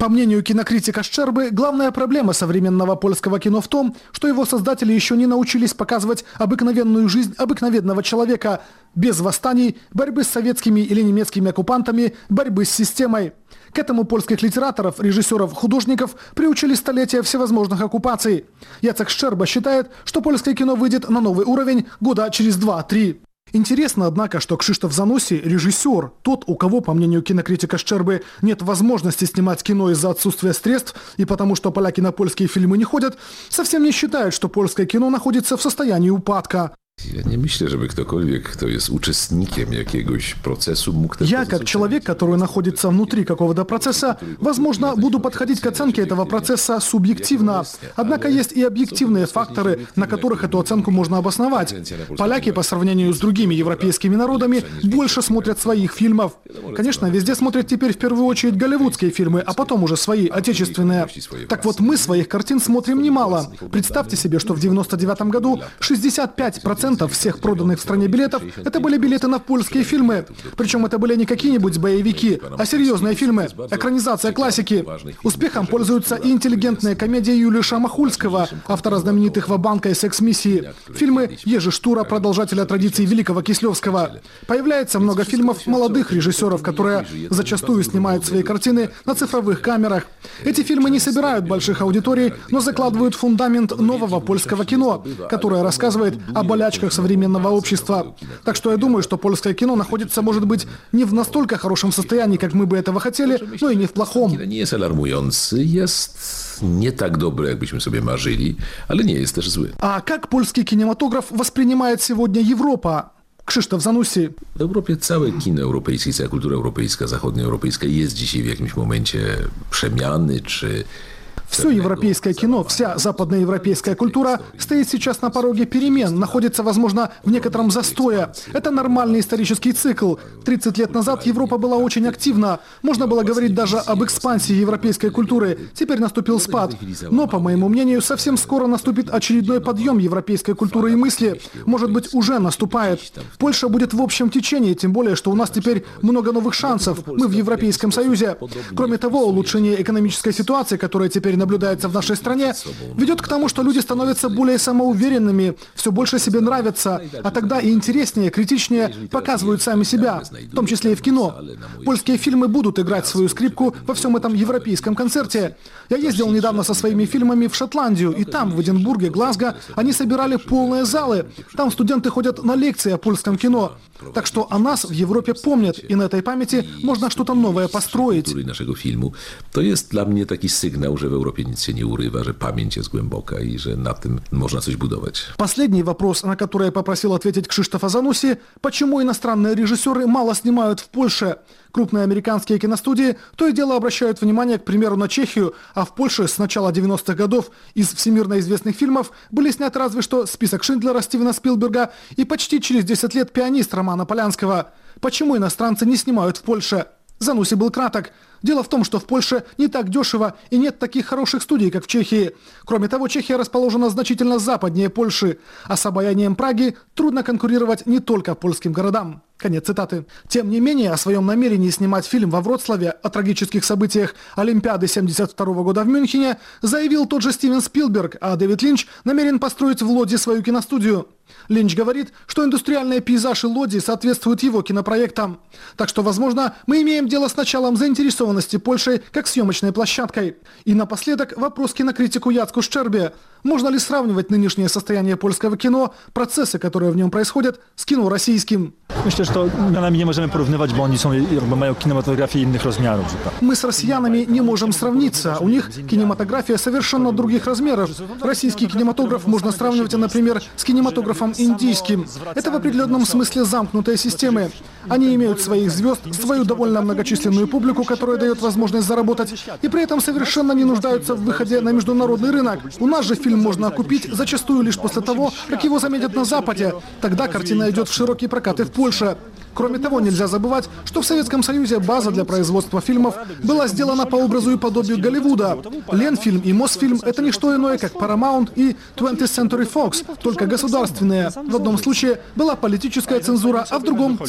По мнению кинокритика Щербы, главная проблема современного польского кино в том, что его создатели еще не научились показывать обыкновенную жизнь обыкновенного человека, без восстаний, борьбы с советскими или немецкими оккупантами, борьбы с системой. К этому польских литераторов, режиссеров, художников приучили столетия всевозможных оккупаций. Яцек Щерба считает, что польское кино выйдет на новый уровень года через два-три. Интересно, однако, что Кшиштоф Зануси – режиссер, тот, у кого, по мнению кинокритика Щербы, нет возможности снимать кино из-за отсутствия средств и потому, что поляки на польские фильмы не ходят, совсем не считает, что польское кино находится в состоянии упадка. Ja nie myślę, żeby ktokolwiek, kto jest uczestnikiem jakiegoś procesu, mógł... Я, как человек, который находится внутри какого-то процесса, возможно, буду подходить к оценке этого процесса субъективно. Однако есть и объективные факторы, на которых эту оценку можно обосновать. Поляки, по сравнению с другими европейскими народами, больше смотрят своих фильмов. Конечно, везде смотрят теперь в первую очередь голливудские фильмы, а потом уже свои, отечественные. Так вот, мы своих картин смотрим немало. Представьте себе, что в девяносто девятом году шестьдесят пять процентов всех проданных в стране билетов – это были билеты на польские фильмы. Причем это были не какие-нибудь боевики, а серьезные фильмы, экранизация классики. Успехом пользуются и интеллигентные комедии Юлиуша Махульского, автора знаменитых «Ва-банка» и «Секс-миссии», фильмы Ежи Штура, продолжателя традиций Великого Кислевского. Появляется много фильмов молодых режиссеров, которые зачастую снимают свои картины на цифровых камерах. Эти фильмы не собирают больших аудиторий, но закладывают фундамент нового польского кино, которое рассказывает о болячках современного общества. Так что я думаю, что польское кино находится, может быть, не в настолько хорошем состоянии, как мы бы этого хотели, но и не в плохом. Nie jest alarmujący, jest nie tak dobry, jakbyśmy sobie marzyli, ale nie jest też zły. А как польский кинематограф воспринимает сегодня Европа? Krzysztof Zanussi. W Europie całe kino europejskie, cała kultura europejska, zachodnioeuropejska jest dzisiaj w jakimś momencie przemiany czy... Все европейское кино, вся западноевропейская культура стоит сейчас на пороге перемен, находится, возможно, в некотором застое. Это нормальный исторический цикл. тридцать лет назад Европа была очень активна. Можно было говорить даже об экспансии европейской культуры. Теперь наступил спад. Но, по моему мнению, совсем скоро наступит очередной подъем европейской культуры и мысли. Может быть, уже наступает. Польша будет в общем течении, тем более, что у нас теперь много новых шансов. Мы в Европейском Союзе. Кроме того, улучшение экономической ситуации, которая теперь наблюдается в нашей стране, ведет к тому, что люди становятся более самоуверенными, все больше себе нравятся, а тогда и интереснее, критичнее показывают сами себя, в том числе и в кино. Польские фильмы будут играть свою скрипку во всем этом европейском концерте. Я ездил недавно со своими фильмами в Шотландию, и там, в Эдинбурге, Глазго, они собирали полные залы. Там студенты ходят на лекции о польском кино. Так что о нас в Европе помнят, и на этой памяти можно что-то новое построить. Naszego filmu. To jest dla mnie taki sygnał, że w Europie nic się nie urywa, że pamięć jest głęboka i że na tym można coś budować. Последний вопрос, на который я попросил ответить Кшиштофа Занусси, почему иностранные режиссеры мало снимают в Польше? Крупные американские киностудии то и дело обращают внимание, к примеру, на Чехию, а в Польше с начала девяностых годов из всемирно известных фильмов были сняты разве что «Список Шиндлера» Стивена Спилберга и почти через десять лет «Пианист» Романа Полянского. Почему иностранцы не снимают в Польше? Занусси был краток. Дело в том, что в Польше не так дешево и нет таких хороших студий, как в Чехии. Кроме того, Чехия расположена значительно западнее Польши, а с обаянием Праги трудно конкурировать не только польским городам. Конец цитаты. Тем не менее, о своем намерении снимать фильм во Вроцлаве о трагических событиях Олимпиады семьдесят второго года в Мюнхене заявил тот же Стивен Спилберг, а Дэвид Линч намерен построить в Лодзи свою киностудию. Линч говорит, что индустриальные пейзажи Лодзи соответствуют его кинопроектам. Так что, возможно, мы имеем дело с началом заинтересованности Польши как съемочной площадкой. И напоследок вопрос кинокритику Яцку Щербе. Можно ли сравнивать нынешнее состояние польского кино, процессы, которые в нем происходят, с кино российским? Myślę, że to mianami nie możemy porównywać, bo oni są, jakby mają kinematografię innych rozmiarów. Мы с россиянами не можем сравниться. У них кинематография совершенно других размеров. Российский кинематограф можно сравнивать, например, с кинематографом индийским. Это в определенном смысле замкнутые системы. Они имеют своих звезд, свою довольно многочисленную публику, которая дает возможность заработать, и при этом совершенно не нуждаются в выходе на международный рынок. У нас же фильм можно окупить зачастую лишь после того, как его заметят на Западе. Тогда картина идет в широкий прокат и в Польше. Кроме того, нельзя забывать, что в Советском Союзе база для производства фильмов была сделана по образу и подобию Голливуда. Ленфильм и Мосфильм – это не что иное, как Paramount и twentieth Century Fox, только государственные. В одном случае была политическая цензура, а в другом – цензура денег.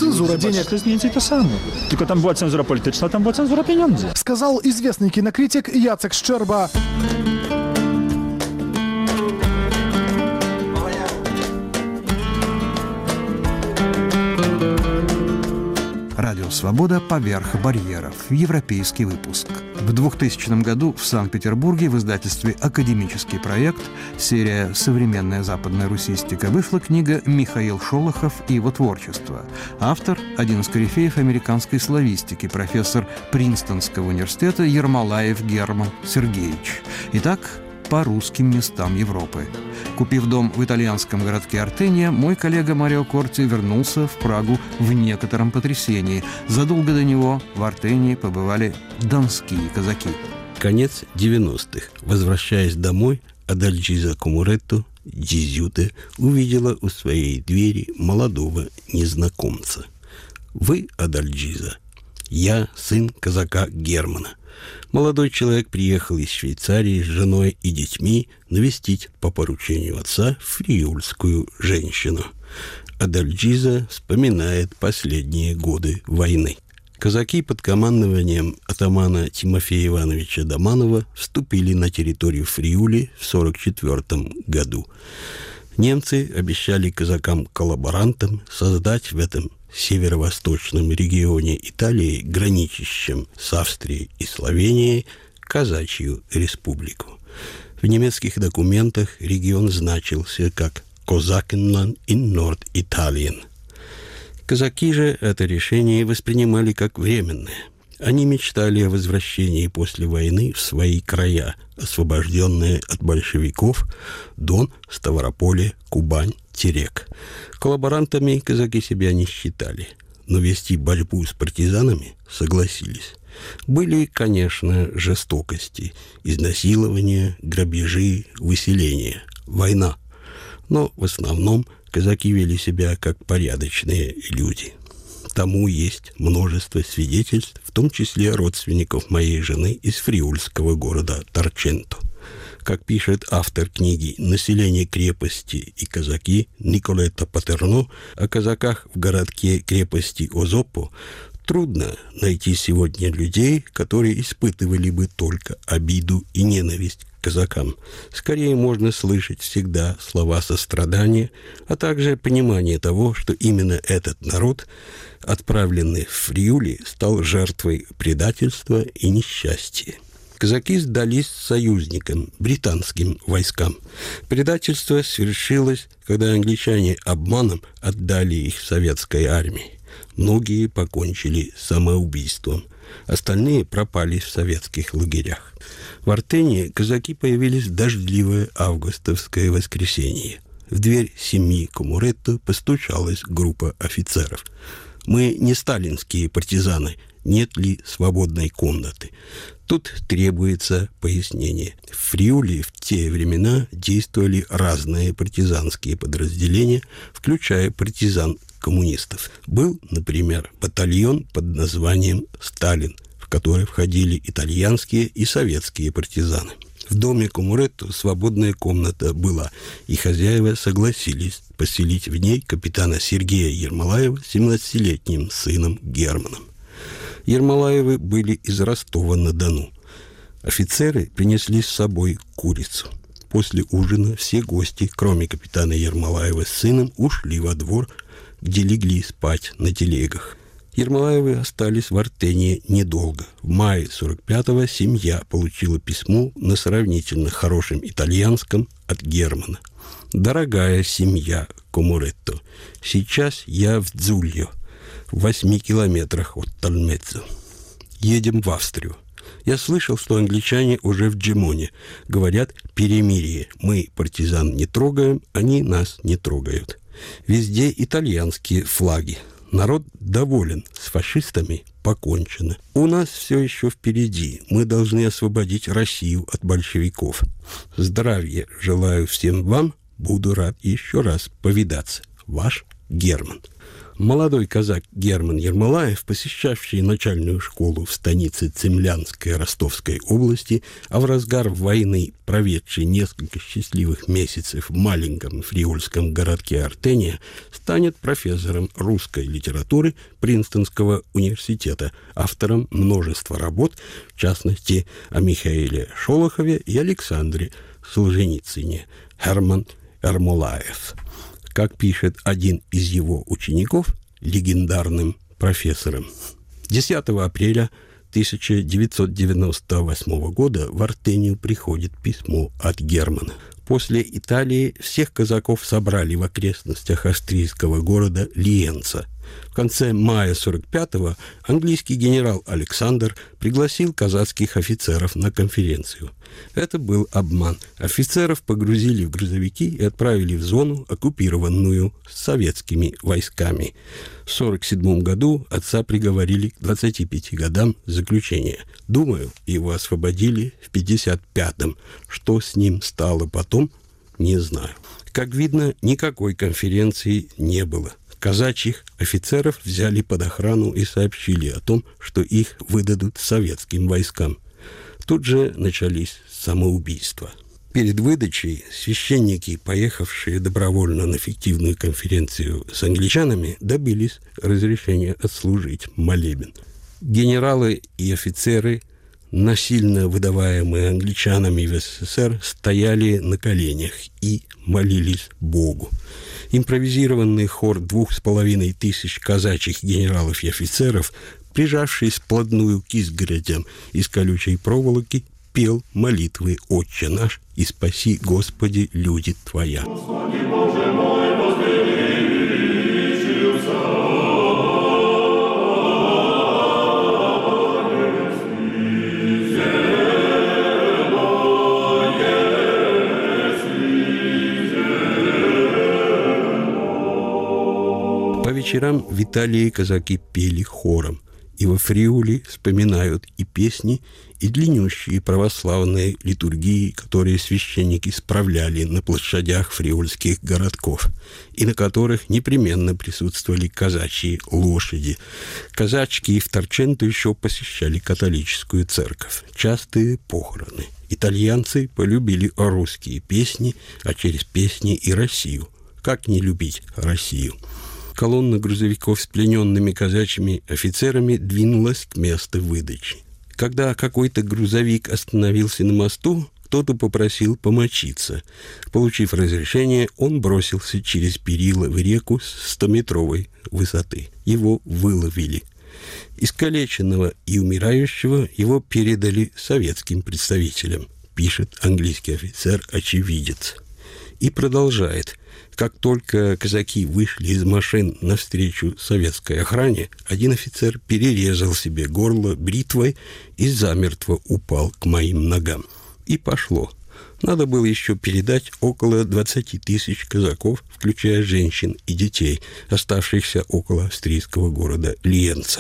денег. To jest mniej więcej to samo. Tylko tam była cenzura polityczna, tam była cenzura pieniędzy. Сказал известный кинокритик Яцек Щерба. Радио «Свобода. Поверх барьеров». Европейский выпуск. В двухтысячном году в Санкт-Петербурге в издательстве «Академический проект» серия «Современная западная русистика» вышла книга «Михаил Шолохов и его творчество». Автор – один из корифеев американской славистики, профессор Принстонского университета Ермолаев Герман Сергеевич. Итак, по русским местам Европы. Купив дом в итальянском городке Артения, мой коллега Марио Корти вернулся в Прагу в некотором потрясении. Задолго до него в Артении побывали донские казаки. Конец девяностых. Возвращаясь домой, Адальджиза Комуретто Джизюте увидела у своей двери молодого незнакомца. «Вы, Адальджиза?» «Я сын казака Германа». Молодой человек приехал из Швейцарии с женой и детьми навестить по поручению отца фриульскую женщину. Адальджиза вспоминает последние годы войны. Казаки под командованием атамана Тимофея Ивановича Доманова вступили на территорию Фриули в сорок четвёртом году. Немцы обещали казакам-коллаборантам создать в этом северо-восточном регионе Италии, граничащем с Австрией и Словенией, казачью республику. В немецких документах регион значился как «Kosakenland in Norditalien». Казаки же это решение воспринимали как временное. Они мечтали о возвращении после войны в свои края, освобожденные от большевиков Дон, Ставрополе, Кубань, Терек. Коллаборантами казаки себя не считали, но вести борьбу с партизанами согласились. Были, конечно, жестокости, изнасилования, грабежи, выселения, война. Но в основном казаки вели себя как порядочные люди. Тому есть множество свидетельств, в том числе родственников моей жены из фриульского города Торченто. Как пишет автор книги «Население крепости и казаки» Николетто Патерно о казаках в городке крепости Озоппо, трудно найти сегодня людей, которые испытывали бы только обиду и ненависть к казакам. Скорее можно слышать всегда слова сострадания, а также понимание того, что именно этот народ, отправленный в Фриули, стал жертвой предательства и несчастья. Казаки сдались союзникам, британским войскам. Предательство свершилось, когда англичане обманом отдали их советской армии. Многие покончили самоубийством. Остальные пропали в советских лагерях. В Артении казаки появились в дождливое августовское воскресенье. В дверь семьи Комуретто постучалась группа офицеров. «Мы не сталинские партизаны. Нет ли свободной комнаты?» Тут требуется пояснение. В Фриуле в те времена действовали разные партизанские подразделения, включая партизан-коммунистов. Был, например, батальон под названием «Сталин», в который входили итальянские и советские партизаны. В доме Комуретто свободная комната была, и хозяева согласились поселить в ней капитана Сергея Ермолаева с семнадцатилетним сыном Германом. Ермолаевы были из Ростова-на-Дону. Офицеры принесли с собой курицу. После ужина все гости, кроме капитана Ермолаева с сыном, ушли во двор, где легли спать на телегах. Ермолаевы остались в Артении недолго. В мае сорок пятого семья получила письмо на сравнительно хорошем итальянском от Германа. «Дорогая семья Комуретто, сейчас я в Дзульо, в восьми километрах от Тальмеццо. Едем в Австрию. Я слышал, что англичане уже в Джимоне. Говорят, перемирие. Мы партизан не трогаем, они нас не трогают. Везде итальянские флаги. Народ доволен. С фашистами покончено. У нас все еще впереди. Мы должны освободить Россию от большевиков. Здравия желаю всем вам. Буду рад еще раз повидаться. Ваш Герман». Молодой казак Герман Ермолаев, посещавший начальную школу в станице Цемлянской Ростовской области, а в разгар войны проведший несколько счастливых месяцев в маленьком фриульском городке Артения, станет профессором русской литературы Принстонского университета, автором множества работ, в частности, о Михаиле Шолохове и Александре Солженицыне. Герман Ермолаев. Как пишет один из его учеников, легендарным профессором. десятого апреля тысяча девятьсот девяносто восьмого года в Артению приходит письмо от Германа. После Италии всех казаков собрали в окрестностях австрийского города Лиенца. В конце мая сорок пятого английский генерал Александр пригласил казацких офицеров на конференцию. Это был обман. Офицеров погрузили в грузовики и отправили в зону, оккупированную советскими войсками. В сорок седьмом году отца приговорили к двадцати пяти годам заключения. Думаю, его освободили в пятьдесят пятом. Что с ним стало потом, не знаю. Как видно, никакой конференции не было. Казачьих офицеров взяли под охрану и сообщили о том, что их выдадут советским войскам. Тут же начались самоубийства. Перед выдачей священники, поехавшие добровольно на фиктивную конференцию с англичанами, добились разрешения отслужить молебен. Генералы и офицеры, насильно выдаваемые англичанами в СССР, стояли на коленях и молились Богу. Импровизированный хор двух с половиной тысяч казачьих генералов и офицеров, прижавшись вплотную к изгородям из колючей проволоки, пел молитвы «Отче наш» и «Спаси, Господи, люди Твоя». Господи, Боже мой, По вечерам в Италии казаки пели хором, и во Фриуле вспоминают и песни, и длиннющие православные литургии, которые священники справляли на площадях фриульских городков, и на которых непременно присутствовали казачьи лошади. Казачки и вторченты еще посещали католическую церковь. Частые похороны. Итальянцы полюбили русские песни, а через песни и Россию. Как не любить Россию? Колонна грузовиков с плененными казачьими офицерами двинулась к месту выдачи. Когда какой-то грузовик остановился на мосту, кто-то попросил помочиться. Получив разрешение, он бросился через перила в реку с стометровой высоты. Его выловили. Искалеченного и умирающего его передали советским представителям, пишет английский офицер-очевидец. И продолжает. Как только казаки вышли из машин навстречу советской охране, один офицер перерезал себе горло бритвой и замертво упал к моим ногам. И пошло. Надо было еще передать около двадцати тысяч казаков, включая женщин и детей, оставшихся около австрийского города Лиенца.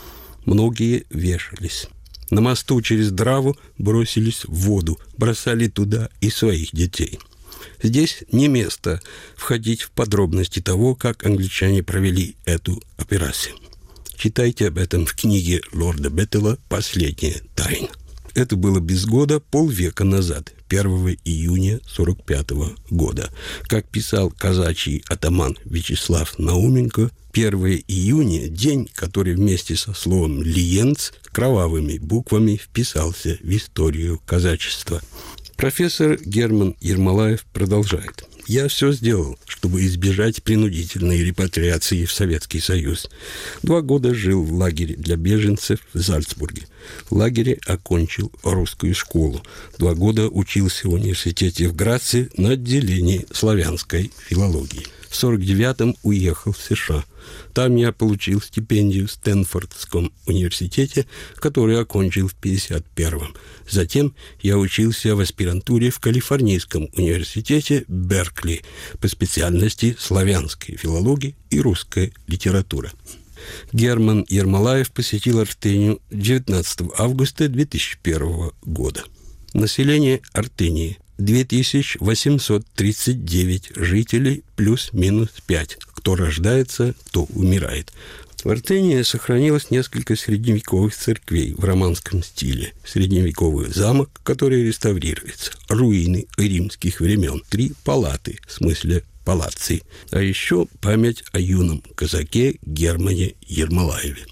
Многие вешались. На мосту через Драву бросились в воду, бросали туда и своих детей. Здесь не место входить в подробности того, как англичане провели эту операцию. Читайте об этом в книге лорда Беттела «Последняя тайна». Это было без года, полвека назад, первого июня сорок пятого года. Как писал казачий атаман Вячеслав Науменко, первого июня – день, который вместе со словом «лиенц» кровавыми буквами вписался в историю казачества. Профессор Герман Ермолаев продолжает. «Я все сделал, чтобы избежать принудительной репатриации в Советский Союз. Два года жил в лагере для беженцев в Зальцбурге. В лагере окончил русскую школу. Два года учился в университете в Граце на отделении славянской филологии. В сорок девятом уехал в США. Там я получил стипендию в Стэнфордском университете, который окончил в пятьдесят первом. Затем я учился в аспирантуре в Калифорнийском университете Беркли по специальности славянской филологии и русская литература». Герман Ермолаев посетил Артению девятнадцатого августа две тысячи первого года. Население Артении две тысячи восемьсот тридцать девять жителей плюс-минус пять. кто рождается, кто умирает. В Артении сохранилось несколько средневековых церквей в романском стиле. Средневековый замок, который реставрируется. Руины римских времен. Три палаты, в смысле палацций. А еще память о юном казаке Германе Ермолаеве.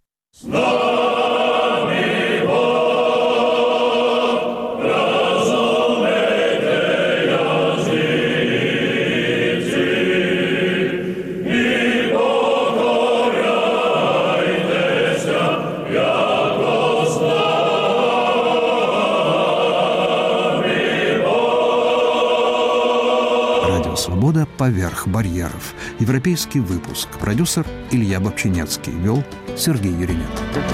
«Свобода поверх барьеров». Европейский выпуск. Продюсер Илья Бобчинецкий. Вел Сергей Юринин.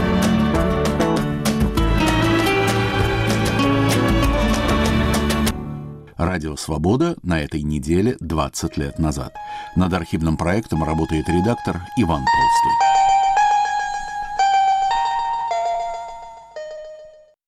Радио «Свобода» на этой неделе двадцать лет назад. Над архивным проектом работает редактор Иван Толстой.